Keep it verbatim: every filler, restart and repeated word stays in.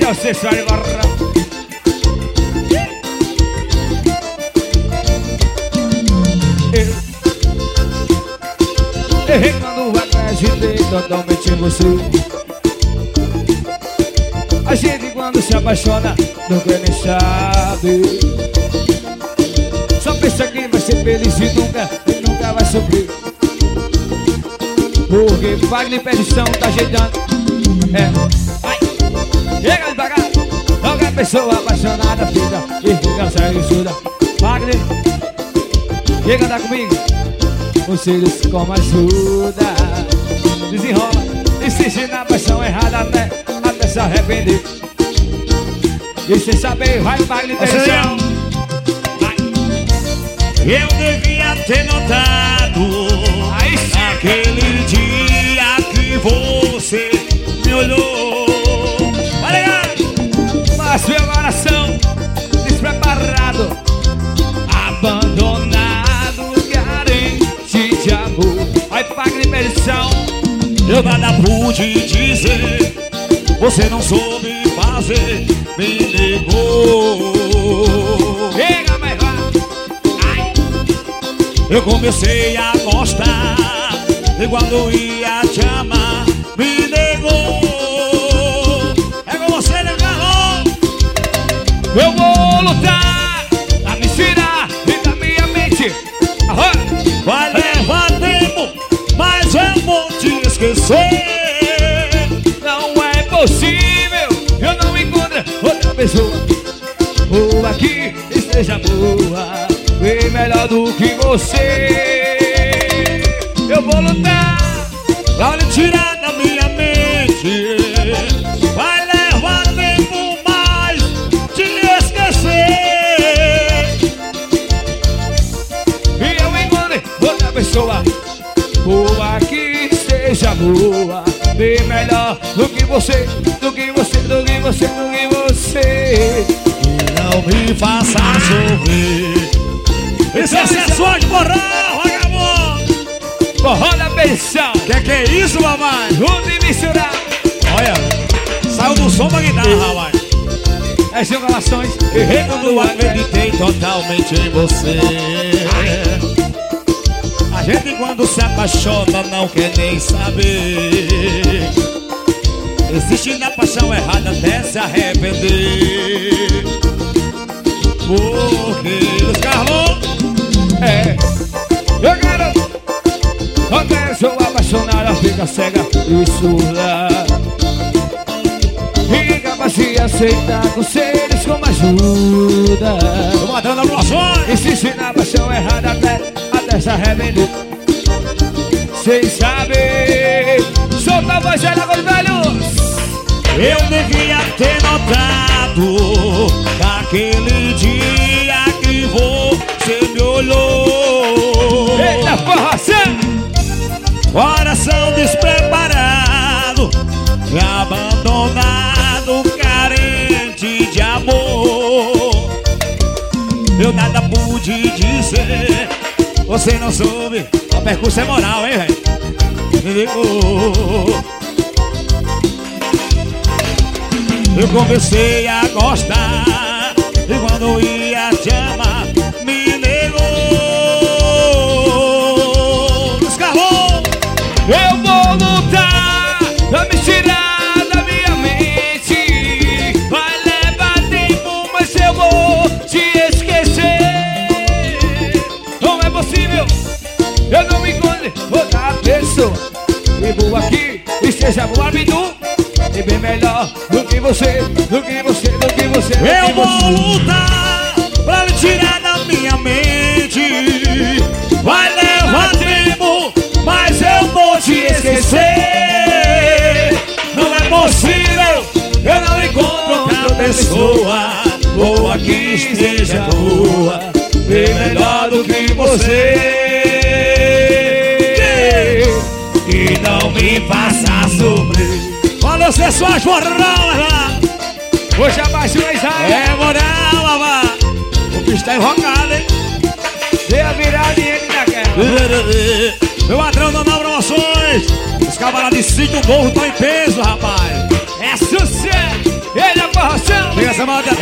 é o sensual barrão. Eu errei quando acreditei totalmente em você. A gente quando se apaixona não quer nem saber. Só pensa que vai ser feliz e nunca, e nunca vai sofrer. Porque Wagner Perdição tá ajeitando. É, vai, chega devagar. Qualquer pessoa apaixonada fica e fica cega e surda. Wagner, chega dar comigo. Conselhos como ajuda. Desenrola, insiste na paixão errada até, até se arrepender. E sem saber, vai Wagner Perdição. Eu devia ter notado aquele dia que você me olhou. Vai ligar! Mas meu coração despreparado, abandonado, carente de amor. Vai Wagner Perdição. Eu nada pude dizer, você não soube fazer, me negou. Chega, mas vai. Eu comecei a gostar, e quando ia te amar, me negou. É com você, né, Carlão? Eu vou lutar pra me tirar da minha mente. Aham. Vai levar tempo, mas eu vou te esquecer. Não é possível, eu não encontro outra pessoa boa que esteja boa, bem melhor do que você. Eu vou lutar pra lhe tirar da minha mente. Vai levar tempo, mas te esquecer. e eu encontrei outra pessoa boa que esteja boa, bem melhor do que você, do que você, do que você, do que você. Não me faça sofrer. Esse é sensual de forró, vagabundo. Forró da Perdição. Que que é isso, mamãe? Junto e misturado. Olha, saiu do som da guitarra, mamãe. As revelações. Errei quando acreditei totalmente em você. A gente quando se apaixona não quer nem saber. Existe na paixão errada até se arrepender. Porque os Carlão É, eu quero. Quando eu sou apaixonada, fica cega e surda. Incapaz de aceitar conselhos como ajuda. tô matando emoções. Insiste na paixão errada até, até se arrepender. Sem saber, solta a voz velha com velhos. Eu devia ter notado naquele dia que você me olhou. Eita porra, Coração despreparado, abandonado, carente de amor. Eu nada pude dizer, você não soube. A percussão é moral, hein, velho? Me ligou. Eu comecei a gostar, e quando ia te amar, me negou. Descarrou. eu vou lutar pra me tirar da minha mente. Vai levar tempo, mas eu vou te esquecer. Não é possível, eu não encontro outra pessoa e boa aqui esteja boa, Bidu. E bem melhor do que você, do que você, do que você, do Eu que vou você. lutar pra lhe tirar da minha mente. Vai levar tempo, mas eu vou te esquecer. Não é possível, eu não encontro outra pessoa boa que esteja boa, bem melhor do que você. E não me faça sofrer. Valeu, sensuais forró, lá. Hoje abaixo o Israel. É moral, mamá. O bicho tá invocado, hein? Dê a virada e ele naquela. Meu ladrão não dá promoções. Os camaradas de sítio novo estão em peso, rapaz. É sucesso! Ele é volta.